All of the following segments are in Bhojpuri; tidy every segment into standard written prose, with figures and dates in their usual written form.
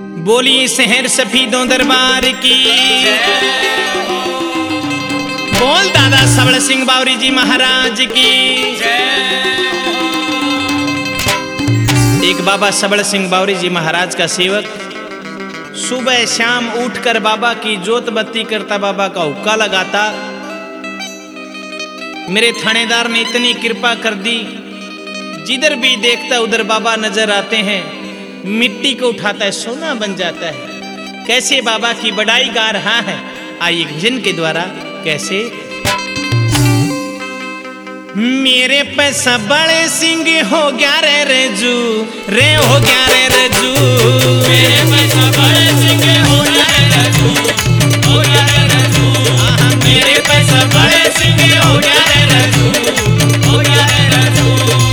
बोली शहर सफीदों दरबार की। बोल दादा सबल सिंह बावरी जी महाराज की। एक बाबा सबल सिंह बावरी जी महाराज का सेवक सुबह शाम उठकर बाबा की जोत बत्ती करता, बाबा का हुक्का लगाता। मेरे थानेदार ने इतनी कृपा कर दी, जिधर भी देखता उधर बाबा नजर आते हैं। मिट्टी को उठाता है सोना बन जाता है। कैसे बाबा की बड़ाई गा रहा है, आइए भजन के द्वारा कैसे। मेरे पैसा बड़े सिंह हो गया रे रजू, रे हो गया रे रजू। मेरे पैसा बड़े सिंह हो गया रे रजू, हो गया रे रजू। मेरे पैसा बड़े सिंह हो गया रे रजू, हो गया रे रजू।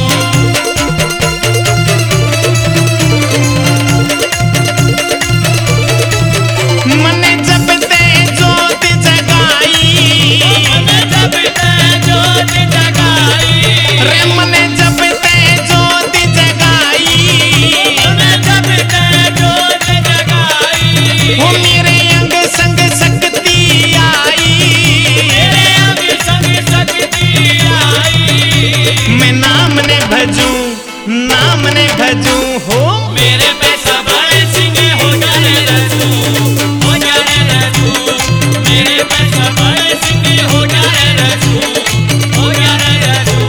मने जब ते जोत जगाई, मने जब ते जोत जगाई, रे मने जब ते जोत जगाई, मने जब ते जोत जगाई। हो मेरे अंग संग शक्ति आई, मेरे अंग संग शक्ति आई। मैं नाम ने भजूं, नाम ने भजूं हो। मेरे पैसा बड़े सिंह हो गया रे रजू, हो गया रे रजू। मेरे पैसा बड़े सिंह हो गया रे रजू, हो गया रे रजू।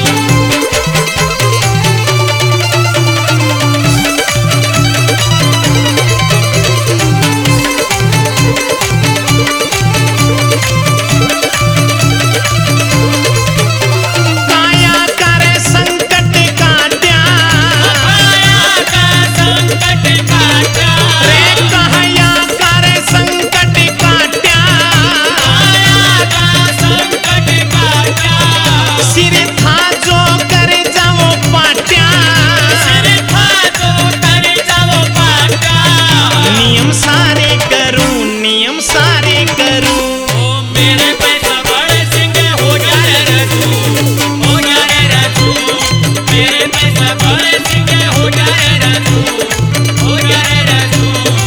काया करे संकट काट्या, काया का संकट काटा, रे काया करे संकट काट्या। काया का संकट काटा। सिर था जो कर जाओ पाट्या, सिर था तो कर जाओ पाटा। नियम सारे करूं, नियम सारे करूं। ओ मेरे पैसा बड़े सिंह हो गया रे रजू, हो गया रे रजू। मेरे पैसा बड़े सिंह हो गया रे रजू, हो गया रे रजू।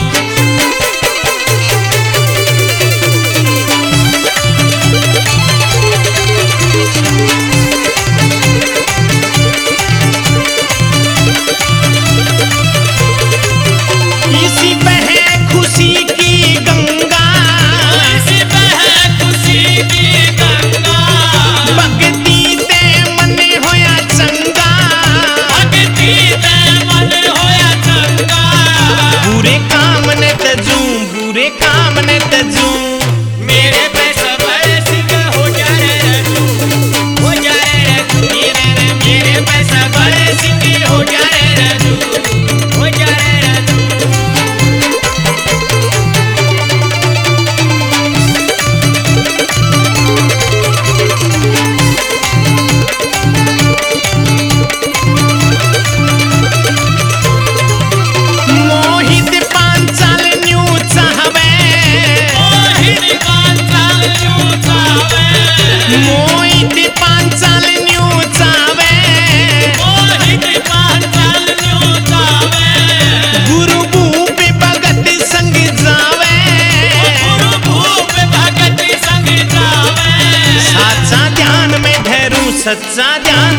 इसी बहे खुशी की गंगा, इसी बहे खुशी की गंगा। भक्ति ते मन होया चंगा। भक्ति ते मन होया चंगा। बुरे काम ने तजूं, बुरे काम ने तजूं। मेरे पैसा बड़े सिंह हो गया रे रजू, हो गया रे रजू। मेरे पैसा बड़े सिंह हो गया रे रजू, हो गया रे रजू। मोहित पांचाल न्यू चाहवे, मोहित पांचाल न्यू चावे, मोहित पांचाल न्यू चाहवे। मोहित पांचाल न्यू चावे। गुरु भूप भगत संग जावे, गुरु भूप भगत संग जावे। सच्चा ध्यान में धरूं, सच्चा ध्यान